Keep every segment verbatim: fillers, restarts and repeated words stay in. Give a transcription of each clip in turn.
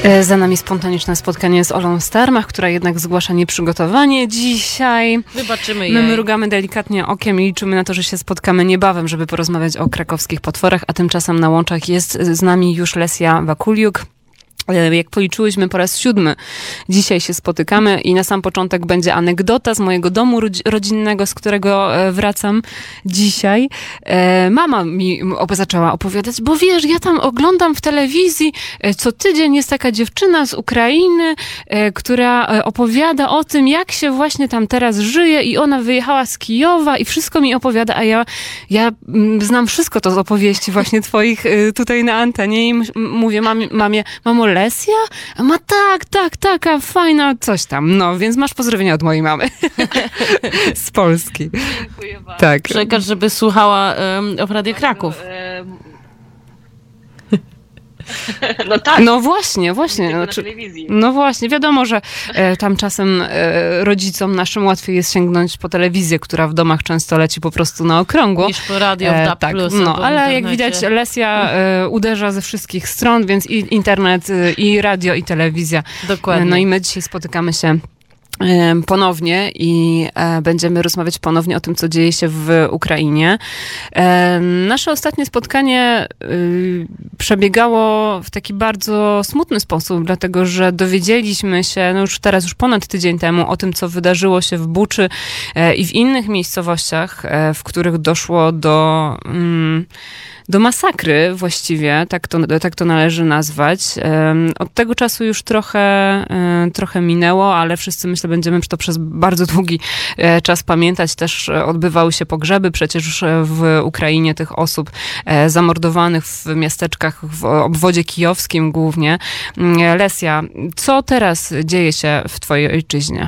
Za nami spontaniczne spotkanie z Olą Starmach, która jednak zgłasza nieprzygotowanie dzisiaj. Wybaczymy My jej. mrugamy delikatnie okiem i liczymy na to, że się spotkamy niebawem, żeby porozmawiać o krakowskich potworach, a tymczasem na łączach jest z nami już Lesja Wakuliuk. Jak policzyłyśmy, po raz siódmy dzisiaj się spotykamy i na sam początek będzie anegdota z mojego domu rodzinnego, z którego wracam dzisiaj. Mama mi zaczęła opowiadać, bo wiesz, ja tam oglądam w telewizji, co tydzień jest taka dziewczyna z Ukrainy, która opowiada o tym, jak się właśnie tam teraz żyje i ona wyjechała z Kijowa i wszystko mi opowiada, a ja, ja znam wszystko to z opowieści właśnie twoich tutaj na antenie i mówię mamie, mamie mamo, Lesja? A ma tak, tak, taka fajna coś tam. No, więc masz pozdrowienia od mojej mamy. Z Polski. Dziękuję bardzo. Tak. Przekaż, żeby słuchała um, o Radio Kraków. No tak. No właśnie, właśnie. Na No, telewizji. no właśnie, wiadomo, że e, tam czasem e, rodzicom naszym łatwiej jest sięgnąć po telewizję, która w domach często leci po prostu na okrągło. Niż po radio w D A B E, tak, plus, no, albo w ale jak internecie. widać, Lesja e, uderza ze wszystkich stron, więc i internet, e, i radio, i telewizja. Dokładnie. E, no i my dzisiaj spotykamy się ponownie i e, będziemy rozmawiać ponownie o tym, co dzieje się w Ukrainie. E, nasze ostatnie spotkanie y, przebiegało w taki bardzo smutny sposób, dlatego że dowiedzieliśmy się, no już teraz, już ponad tydzień temu, o tym, co wydarzyło się w Buczy e, i w innych miejscowościach, e, w których doszło do... Mm, do masakry właściwie, tak to, tak to należy nazwać. Od tego czasu już trochę, trochę minęło, ale wszyscy, myślę, będziemy to przez bardzo długi czas pamiętać. Też odbywały się pogrzeby przecież w Ukrainie tych osób zamordowanych w miasteczkach w obwodzie kijowskim głównie. Lesja, co teraz dzieje się w twojej ojczyźnie?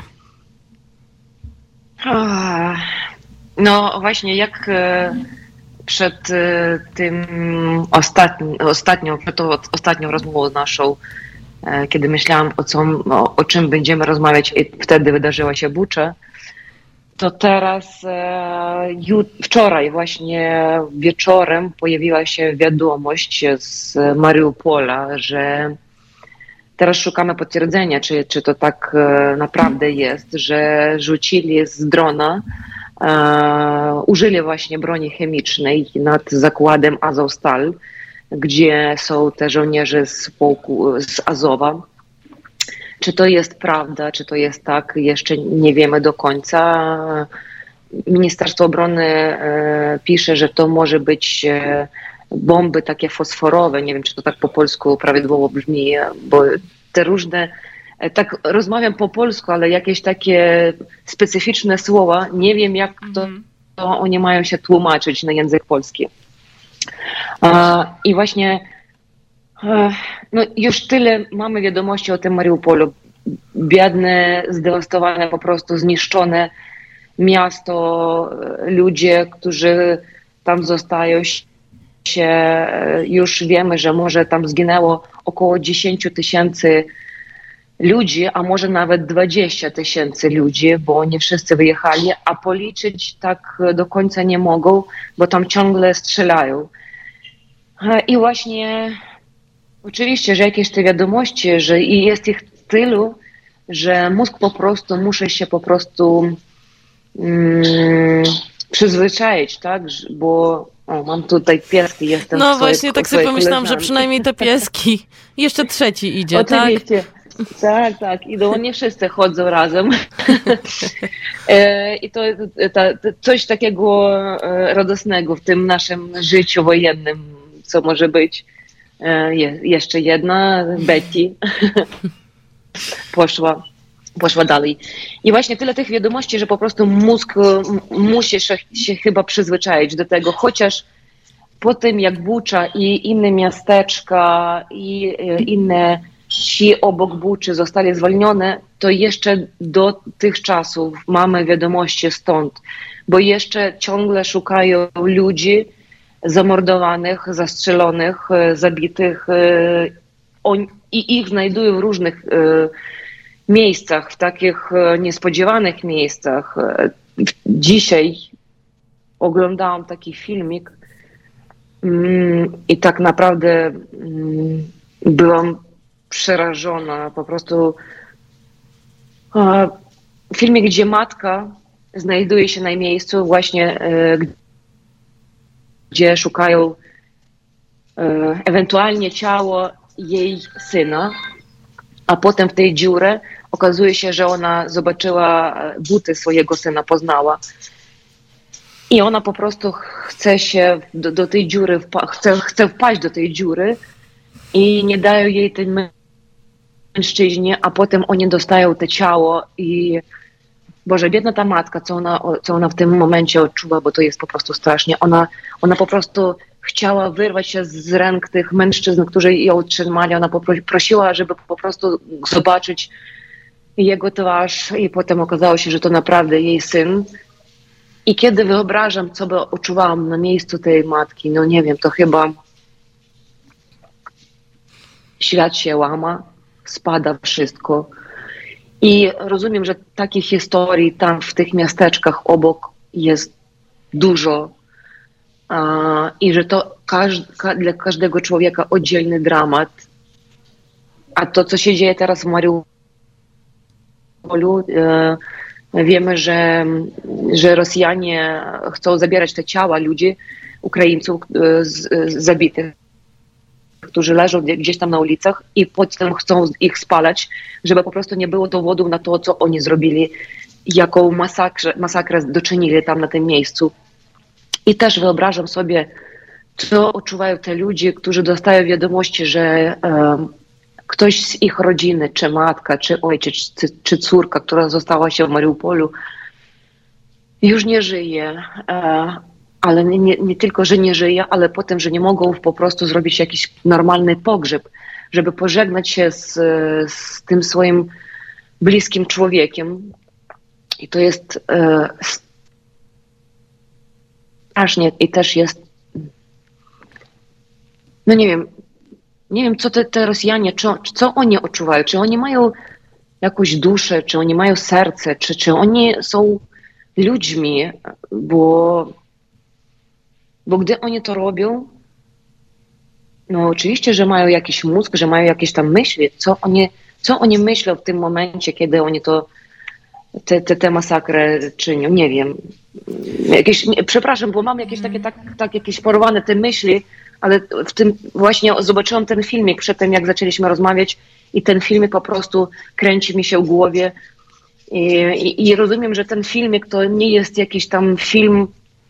No właśnie, jak przed tym ostatnim, ostatnią, przed tą ostatnią rozmową naszą, kiedy myślałam o, co, o, o czym będziemy rozmawiać i wtedy wydarzyła się Bucza, to teraz jut, wczoraj właśnie wieczorem pojawiła się wiadomość z Mariupola, że teraz szukamy potwierdzenia, czy, czy to tak naprawdę jest, że rzucili z drona, Uh, użyli właśnie broni chemicznej nad zakładem Azovstal, gdzie są te żołnierze z pułku, z Azowa. Czy to jest prawda, czy to jest tak, jeszcze nie wiemy do końca. Ministerstwo Obrony uh, pisze, że to może być uh, bomby takie fosforowe, nie wiem, czy to tak po polsku prawidłowo brzmi, bo te różne tak rozmawiam po polsku, ale jakieś takie specyficzne słowa, nie wiem jak to, to oni mają się tłumaczyć na język polski. Uh, I właśnie uh, no już tyle mamy wiadomości o tym Mariupolu. Biedne, zdewastowane, po prostu zniszczone miasto, ludzie, którzy tam zostają się, już wiemy, że może tam zginęło około dziesięć tysięcy ludzi, a może nawet dwadzieścia tysięcy ludzi, bo nie wszyscy wyjechali, a policzyć tak do końca nie mogą, bo tam ciągle strzelają. I właśnie oczywiście, że jakieś te wiadomości, że i jest ich tylu, że mózg po prostu musi się po prostu mm, przyzwyczaić, tak, bo o, mam tutaj pieski, jestem No w swojej, właśnie, tak sobie pomyślałam, że przynajmniej te pieski. Jeszcze trzeci idzie, oczywiście. tak? Tak, tak. I do nie wszyscy chodzą razem. I to, to, to coś takiego radosnego w tym naszym życiu wojennym, co może być. Je, jeszcze jedna, Betty, poszła, poszła dalej. I właśnie tyle tych wiadomości, że po prostu mózg musi się, się chyba przyzwyczaić do tego, chociaż po tym jak Bucza i inne miasteczka i inne ci obok Buczy zostali zwolnione, to jeszcze do tych czasów mamy wiadomości stąd, bo jeszcze ciągle szukają ludzi zamordowanych, zastrzelonych, zabitych i ich znajdują w różnych miejscach, w takich niespodziewanych miejscach. Dzisiaj oglądałam taki filmik i tak naprawdę byłam przerażona, po prostu e, w filmie, gdzie matka znajduje się na miejscu właśnie, e, gdzie szukają e, ewentualnie ciało jej syna, a potem w tej dziurze okazuje się, że ona zobaczyła buty swojego syna, poznała. I ona po prostu chce się do, do tej dziury, chce, chce wpaść do tej dziury i nie dają jej tej mężczyźnie, a potem oni dostają to ciało i Boże, biedna ta matka, co ona, co ona w tym momencie odczuwa, bo to jest po prostu strasznie. Ona, ona po prostu chciała wyrwać się z ręk tych mężczyzn, którzy ją trzymali. Ona prosiła, żeby po prostu zobaczyć jego twarz i potem okazało się, że to naprawdę jej syn. I kiedy wyobrażam, co by odczuwałam na miejscu tej matki, no nie wiem, to chyba świat się łama, spada wszystko. I rozumiem, że takich historii tam w tych miasteczkach obok jest dużo i że to każd, dla każdego człowieka oddzielny dramat. A to, co się dzieje teraz w Mariupolu, wiemy, że, że Rosjanie chcą zabierać te ciała ludzi, Ukraińców z, z zabitych, którzy leżą gdzieś tam na ulicach i potem chcą ich spalać, żeby po prostu nie było dowodów na to, co oni zrobili, jaką masakrę, masakrę doczynili tam na tym miejscu. I też wyobrażam sobie, co odczuwają te ludzie, którzy dostają wiadomości, że um, ktoś z ich rodziny, czy matka, czy ojciec, czy, czy córka, która została się w Mariupolu, już nie żyje. Uh, ale nie, nie, nie tylko, że nie żyje, ale potem, że nie mogą po prostu zrobić jakiś normalny pogrzeb, żeby pożegnać się z, z tym swoim bliskim człowiekiem. I to jest e, strasznie i też jest, no nie wiem, nie wiem, co te, te Rosjanie, czy, co oni odczuwają, czy oni mają jakąś duszę, czy oni mają serce, czy, czy oni są ludźmi, bo Bo gdy oni to robią, no oczywiście, że mają jakiś mózg, że mają jakieś tam myśli, co oni, co oni myślą w tym momencie, kiedy oni to, te, te, te masakry czynią, nie wiem. Jakieś, nie, przepraszam, bo mam jakieś takie, tak, tak jakieś porwane te myśli, ale w tym właśnie zobaczyłam ten filmik przed tym, jak zaczęliśmy rozmawiać i ten filmik po prostu kręci mi się w głowie i, i, i rozumiem, że ten filmik to nie jest jakiś tam film,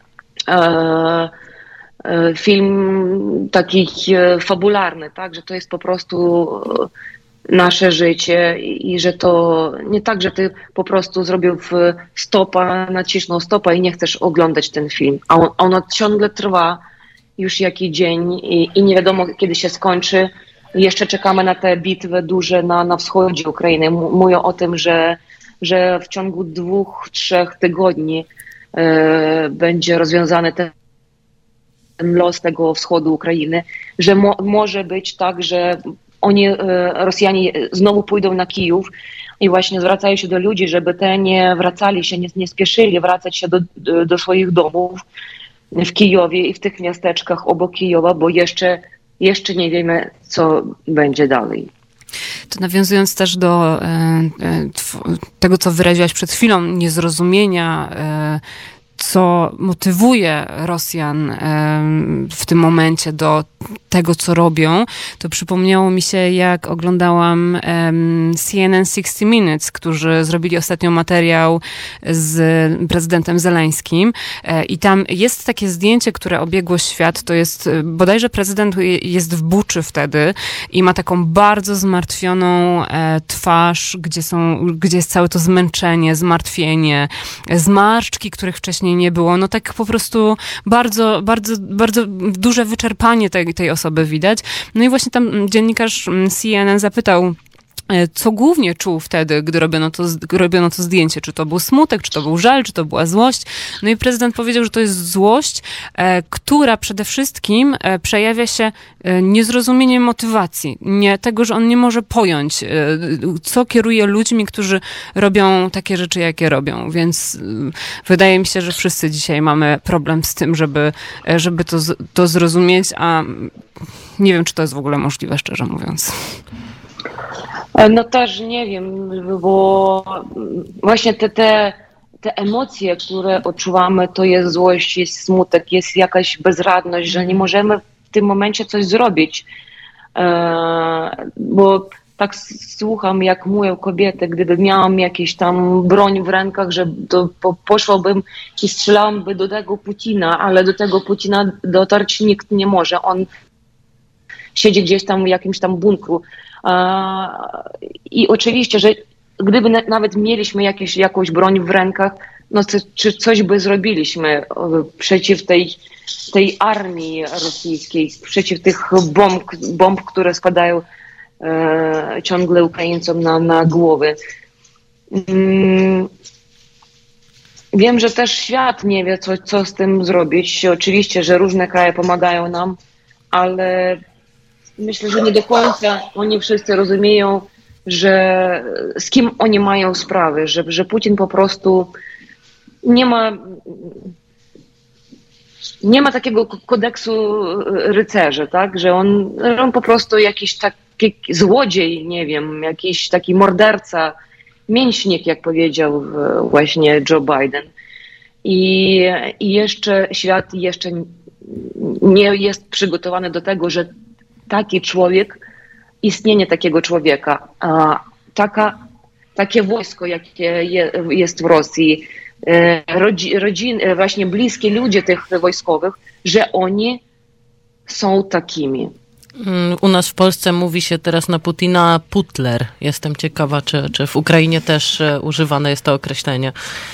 E, e, film taki e, fabularny, tak, że to jest po prostu nasze życie i, i że to nie tak, że ty po prostu zrobił w stopa, nacisnął stopa i nie chcesz oglądać ten film, a on, ono ciągle trwa już jaki dzień i, i nie wiadomo kiedy się skończy. Jeszcze czekamy na te bitwy duże na, na wschodzie Ukrainy. M- mówią o tym, że, że w ciągu dwóch, trzech tygodni będzie rozwiązany ten, ten los tego wschodu Ukrainy, że mo, może być tak, że oni, Rosjanie znowu pójdą na Kijów i właśnie zwracają się do ludzi, żeby te nie wracali się, nie, nie spieszyli wracać się do, do, do swoich domów w Kijowie i w tych miasteczkach obok Kijowa, bo jeszcze, jeszcze nie wiemy, co będzie dalej. To nawiązując też do e, e, tego, co wyraziłaś przed chwilą, niezrozumienia, e, co motywuje Rosjan w tym momencie do tego, co robią, to przypomniało mi się, jak oglądałam C N N sixty minutes, którzy zrobili ostatnio materiał z prezydentem Zeleńskim i tam jest takie zdjęcie, które obiegło świat, to jest bodajże prezydent jest w Buczy wtedy i ma taką bardzo zmartwioną twarz, gdzie są, gdzie jest całe to zmęczenie, zmartwienie, zmarszczki, których wcześniej nie było. No tak po prostu bardzo, bardzo, bardzo duże wyczerpanie tej, tej osoby widać. No i właśnie tam dziennikarz C N N zapytał, co głównie czuł wtedy, gdy robiono to, robiono to zdjęcie. Czy to był smutek, czy to był żal, czy to była złość. No i prezydent powiedział, że to jest złość, e, która przede wszystkim e, przejawia się e, niezrozumieniem motywacji. Nie, tego, że on nie może pojąć, e, co kieruje ludźmi, którzy robią takie rzeczy, jakie robią. Więc e, wydaje mi się, że wszyscy dzisiaj mamy problem z tym, żeby, e, żeby to, to zrozumieć, a nie wiem, czy to jest w ogóle możliwe, szczerze mówiąc. No też nie wiem, bo właśnie te, te, te emocje, które odczuwamy, to jest złość, jest smutek, jest jakaś bezradność, że nie możemy w tym momencie coś zrobić. Bo tak słucham, jak mówią kobiety, gdyby miałam jakieś tam broń w rękach, że to poszłabym i strzelałabym do tego Putina, ale do tego Putina dotarć nikt nie może. On siedzi gdzieś tam w jakimś tam bunkru. I oczywiście, że gdyby nawet mieliśmy jakieś, jakąś broń w rękach, no to, czy coś by zrobiliśmy przeciw tej, tej armii rosyjskiej, przeciw tych bomb, bomb które spadają e, ciągle Ukraińcom na, na głowy. Mm. Wiem, że też świat nie wie, co, co z tym zrobić. Oczywiście, że różne kraje pomagają nam, ale myślę, że nie do końca oni wszyscy rozumieją, że z kim oni mają sprawy, że, że Putin po prostu nie ma, nie ma takiego kodeksu rycerzy, tak? Że on, on po prostu jakiś taki złodziej, nie wiem, jakiś taki morderca, mięśnik, jak powiedział właśnie Joe Biden. I, i jeszcze świat jeszcze nie jest przygotowany do tego, że taki człowiek, istnienie takiego człowieka, a taka, takie wojsko, jakie je, jest w Rosji, rodzi, rodziny, właśnie bliskie ludzie tych wojskowych, że oni są takimi. U nas w Polsce mówi się teraz na Putina putler. Jestem ciekawa, czy, czy w Ukrainie też używane jest to określenie.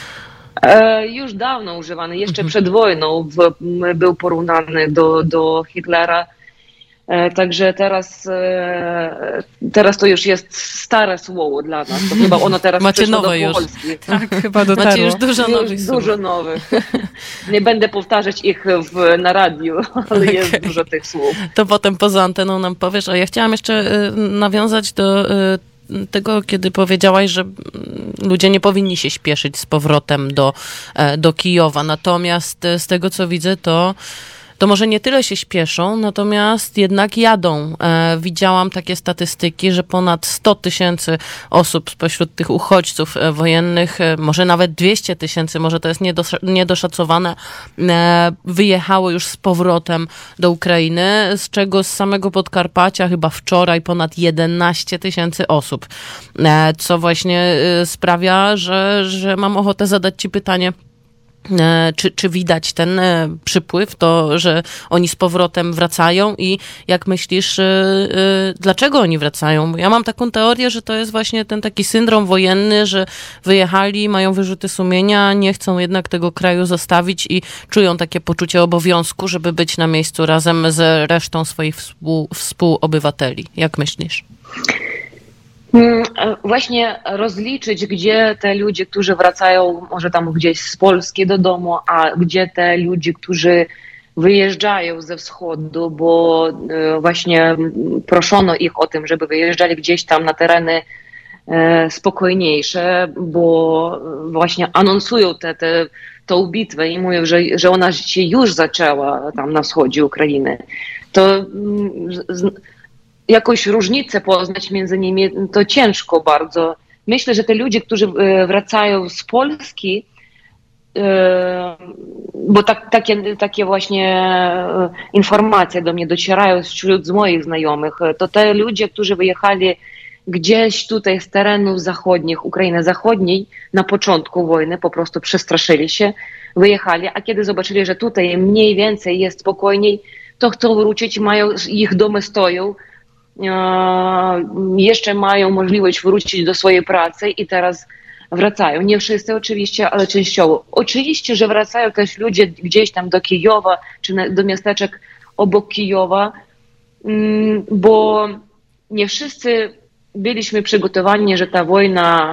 E, już dawno używany, jeszcze przed wojną w, był porównany do, do Hitlera. E, także teraz, e, teraz to już jest stare słowo dla nas. To chyba ono teraz Macie przyszło nowe do Polski. już. Tak, chyba dotarło. Macie już dużo już nowych Dużo słów. nowych. Nie będę powtarzać ich w, na radiu, ale okay. Jest dużo tych słów. To potem poza anteną nam powiesz. A ja chciałam jeszcze y, nawiązać do y, tego, kiedy powiedziałaś, że ludzie nie powinni się śpieszyć z powrotem do, do Kijowa. Natomiast z tego, co widzę, to to może nie tyle się śpieszą, natomiast jednak jadą. E, widziałam takie statystyki, że ponad sto tysięcy osób spośród tych uchodźców e, wojennych, e, może nawet dwieście tysięcy, może to jest niedos- niedoszacowane, e, wyjechało już z powrotem do Ukrainy, z czego z samego Podkarpacia chyba wczoraj ponad jedenaście tysięcy osób, e, co właśnie e, sprawia, że, że mam ochotę zadać ci pytanie, Czy, czy widać ten przypływ, to, że oni z powrotem wracają i jak myślisz, yy, yy, dlaczego oni wracają? Ja mam taką teorię, że to jest właśnie ten taki syndrom wojenny, że wyjechali, mają wyrzuty sumienia, nie chcą jednak tego kraju zostawić i czują takie poczucie obowiązku, żeby być na miejscu razem z resztą swoich współ, współobywateli. Jak myślisz? Właśnie rozliczyć, gdzie te ludzie, którzy wracają może tam gdzieś z Polski do domu, a gdzie te ludzie, którzy wyjeżdżają ze wschodu, bo właśnie proszono ich o tym, żeby wyjeżdżali gdzieś tam na tereny spokojniejsze, bo właśnie anonsują te, te, tą bitwę i mówią, że, że ona się już zaczęła tam na wschodzie Ukrainy. To jakąś różnicę poznać między nimi, to ciężko bardzo. Myślę, że te ludzie, którzy wracają z Polski, bo tak, takie, takie właśnie informacje do mnie docierają wśród z moich znajomych, to te ludzie, którzy wyjechali gdzieś tutaj z terenów zachodnich, Ukrainy Zachodniej, na początku wojny po prostu przestraszyli się, wyjechali, a kiedy zobaczyli, że tutaj mniej więcej jest spokojniej, to chcą wrócić, mają, ich domy stoją, jeszcze mają możliwość wrócić do swojej pracy i teraz wracają. Nie wszyscy oczywiście, ale częściowo. Oczywiście, że wracają też ludzie gdzieś tam do Kijowa, czy do miasteczek obok Kijowa, bo nie wszyscy byliśmy przygotowani, że ta wojna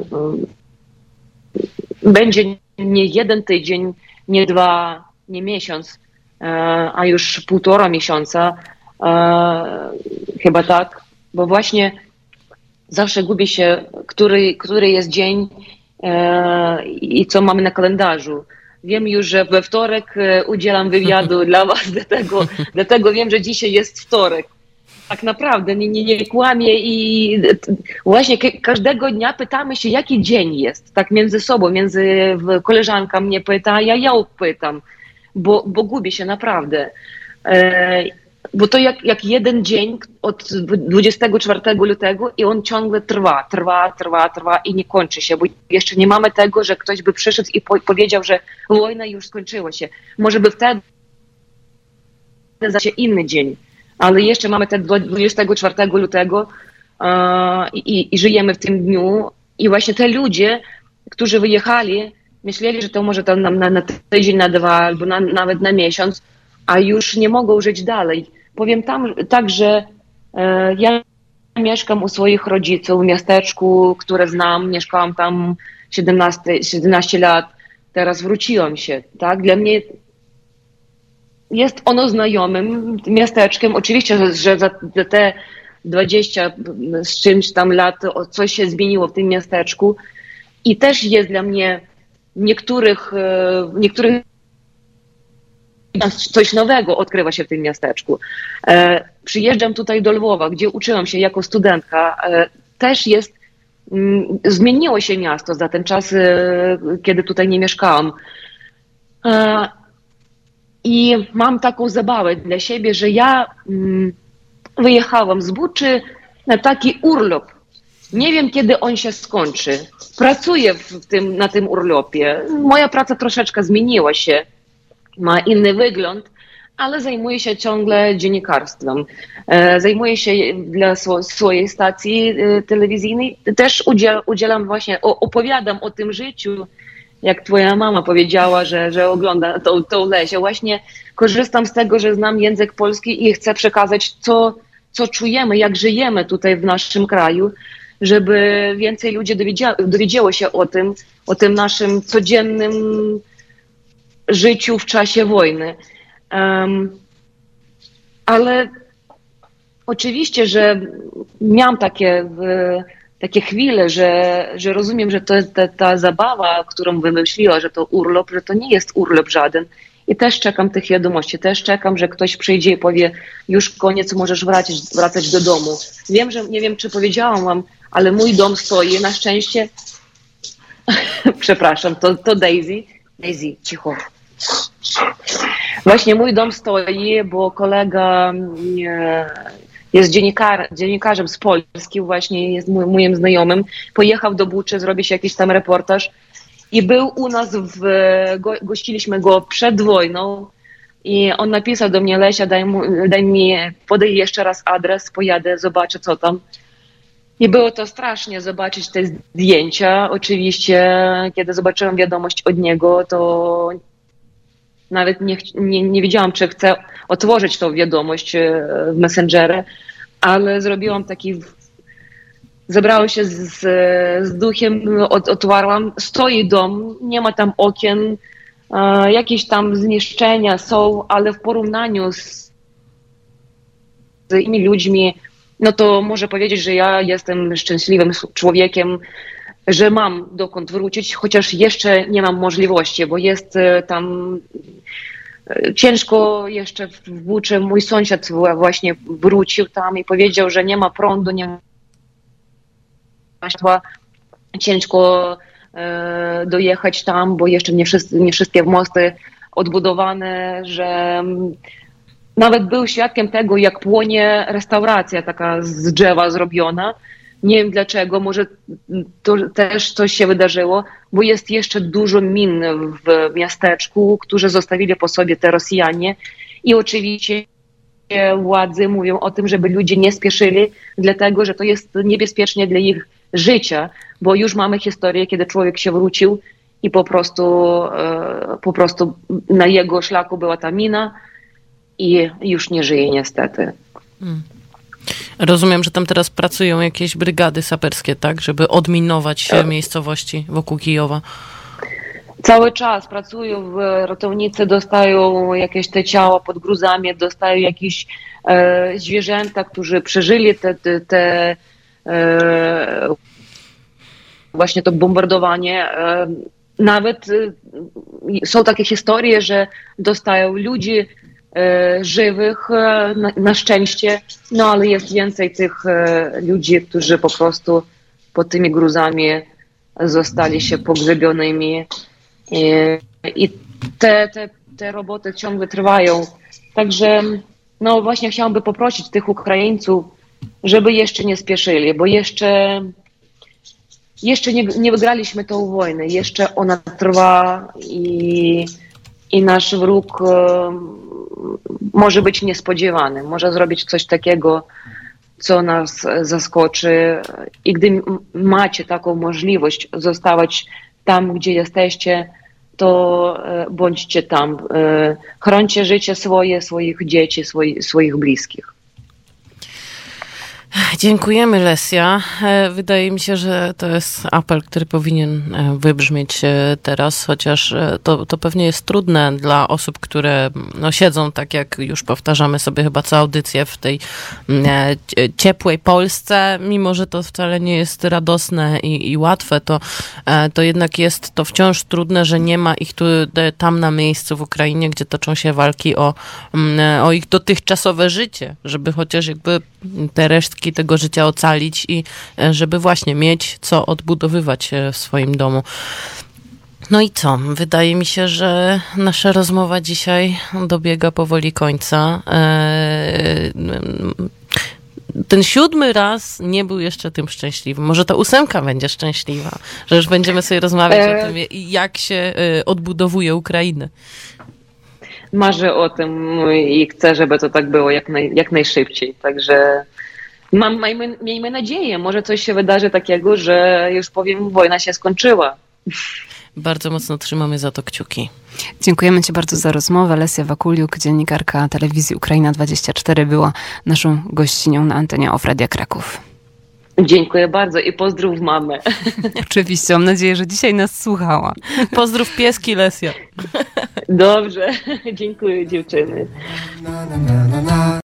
będzie nie jeden tydzień, nie dwa, nie miesiąc, a już półtora miesiąca. Chyba tak, bo właśnie zawsze gubi się, który, który jest dzień e, i co mamy na kalendarzu. Wiem już, że we wtorek udzielam wywiadu dla was, dlatego, dlatego wiem, że dzisiaj jest wtorek. Tak naprawdę, nie, nie, nie kłamie i właśnie każdego dnia pytamy się, jaki dzień jest, tak między sobą, między koleżanka mnie pyta, ja ją pytam, bo, bo gubię się naprawdę. E, bo to jak, jak jeden dzień od dwudziestego czwartego lutego i on ciągle trwa, trwa, trwa, trwa i nie kończy się, bo jeszcze nie mamy tego, że ktoś by przyszedł i po, powiedział, że wojna już skończyła się. Może by wtedy zacznie inny dzień. Ale jeszcze mamy ten dwudziestego czwartego lutego uh, i, i żyjemy w tym dniu. I właśnie te ludzie, którzy wyjechali, myśleli, że to może tam na, na, na tydzień, na dwa, albo na, nawet na miesiąc, a już nie mogą żyć dalej. Powiem tam tak, że uh, ja mieszkam u swoich rodziców w miasteczku, które znam. Mieszkałam tam siedemnaście, siedemnaście lat. Teraz wróciłam się. Tak? Dla mnie jest ono znajomym miasteczkiem. Oczywiście, że za te dwadzieścia z czymś tam lat coś się zmieniło w tym miasteczku i też jest dla mnie niektórych, niektórych coś nowego odkrywa się w tym miasteczku. Przyjeżdżam tutaj do Lwowa, gdzie uczyłam się jako studentka. Też jest, zmieniło się miasto za ten czas, kiedy tutaj nie mieszkałam. I mam taką zabawę dla siebie, że ja mm, wyjechałam z Buczy na taki urlop. Nie wiem, kiedy on się skończy. Pracuję w tym, na tym urlopie. Moja praca troszeczkę zmieniła się. Ma inny wygląd, ale zajmuję się ciągle dziennikarstwem. E, zajmuję się dla swo- swojej stacji e, telewizyjnej. Też udziel- udzielam właśnie, o, opowiadam o tym życiu, jak twoja mama powiedziała, że, że ogląda tą, tą Lesię. Właśnie korzystam z tego, że znam język polski i chcę przekazać, co, co czujemy, jak żyjemy tutaj w naszym kraju, żeby więcej ludzi dowiedzia, dowiedziało się o tym, o tym naszym codziennym życiu w czasie wojny. Um, ale oczywiście, że miałam takie... takie chwile, że, że rozumiem, że to ta, ta zabawa, którą wymyśliła, że to urlop, że to nie jest urlop żaden. I też czekam tych wiadomości, też czekam, że ktoś przyjdzie i powie, już koniec, możesz wracać, wracać do domu. Wiem, że nie wiem, czy powiedziałam wam, ale mój dom stoi, na szczęście, przepraszam, to, to Daisy, Daisy, cicho. Właśnie mój dom stoi, bo kolega nie, jest dziennikar, dziennikarzem z Polski, właśnie jest mój, moim znajomym. Pojechał do Buczy, zrobić jakiś tam reportaż i był u nas, w, go, gościliśmy go przed wojną i on napisał do mnie, Lesia, daj, mu, daj mi, podaj jeszcze raz adres, pojadę, zobaczę co tam. I było to strasznie zobaczyć te zdjęcia. Oczywiście, kiedy zobaczyłam wiadomość od niego, to nawet nie, nie, nie wiedziałam, czy chcę otworzyć tą wiadomość w Messengerze, ale zrobiłam taki, zebrało się z, z duchem, od, otwarłam, stoi dom, nie ma tam okien, e, jakieś tam zniszczenia są, ale w porównaniu z, z innymi ludźmi, no to może powiedzieć, że ja jestem szczęśliwym człowiekiem, że mam dokąd wrócić, chociaż jeszcze nie mam możliwości, bo jest tam ciężko jeszcze w Buczy. Mój sąsiad właśnie wrócił tam i powiedział, że nie ma prądu, nie ma światła, ciężko e, dojechać tam, bo jeszcze nie, wszyscy, nie wszystkie mosty odbudowane, że nawet był świadkiem tego, jak płonie restauracja taka z drzewa zrobiona. Nie wiem dlaczego, może to też coś się wydarzyło, bo jest jeszcze dużo min w miasteczku, którzy zostawili po sobie te Rosjanie i oczywiście władze mówią o tym, żeby ludzie nie spieszyli, dlatego że to jest niebezpiecznie dla ich życia, bo już mamy historię, kiedy człowiek się wrócił i po prostu, po prostu na jego szlaku była ta mina i już nie żyje niestety. Hmm. Rozumiem, że tam teraz pracują jakieś brygady saperskie, tak, żeby odminować miejscowości wokół Kijowa. Cały czas pracują w ratownicy, dostają jakieś te ciała pod gruzami, dostają jakieś e, zwierzęta, którzy przeżyli te, te, te e, właśnie to bombardowanie. E, nawet e, są takie historie, że dostają ludzi żywych na, na szczęście, no ale jest więcej tych ludzi, którzy po prostu pod tymi gruzami zostali się pogrzebionymi i, i te, te, te roboty ciągle trwają. Także no właśnie chciałabym poprosić tych Ukraińców, żeby jeszcze nie spieszyli, bo jeszcze jeszcze nie, nie wygraliśmy tą wojnę, jeszcze ona trwa i, i nasz wróg może być niespodziewany, może zrobić coś takiego, co nas zaskoczy. I gdy macie taką możliwość zostawać tam, gdzie jesteście, to bądźcie tam. Chrońcie życie swoje, swoich dzieci, swoich, swoich bliskich. Dziękujemy, Lesja. Wydaje mi się, że to jest apel, który powinien wybrzmieć teraz, chociaż to, to pewnie jest trudne dla osób, które no, siedzą, tak jak już powtarzamy sobie chyba co audycję, w tej ciepłej Polsce, mimo że to wcale nie jest radosne i, i łatwe, to, to jednak jest to wciąż trudne, że nie ma ich tu, tam na miejscu w Ukrainie, gdzie toczą się walki o, o ich dotychczasowe życie, żeby chociaż jakby te resztki tego życia ocalić i żeby właśnie mieć co odbudowywać w swoim domu. No i co? Wydaje mi się, że nasza rozmowa dzisiaj dobiega powoli końca. Ten siódmy raz nie był jeszcze tym szczęśliwy. Może ta ósemka będzie szczęśliwa, że już będziemy sobie rozmawiać e... o tym, jak się odbudowuje Ukrainę. Marzę o tym i chcę, żeby to tak było jak, naj, jak najszybciej. Także mam, miejmy, miejmy nadzieję, może coś się wydarzy takiego, że już powiem, wojna się skończyła. Bardzo mocno trzymamy za to kciuki. Dziękujemy Ci bardzo za rozmowę. Lesja Wakuliuk, dziennikarka telewizji Ukraina dwadzieścia cztery, była naszą gościnią na antenie O W Radia Kraków. Dziękuję bardzo i pozdrów mamę. Oczywiście, mam nadzieję, że dzisiaj nas słuchała. Pozdrów pieski, Lesja. Dobrze, dziękuję dziewczyny.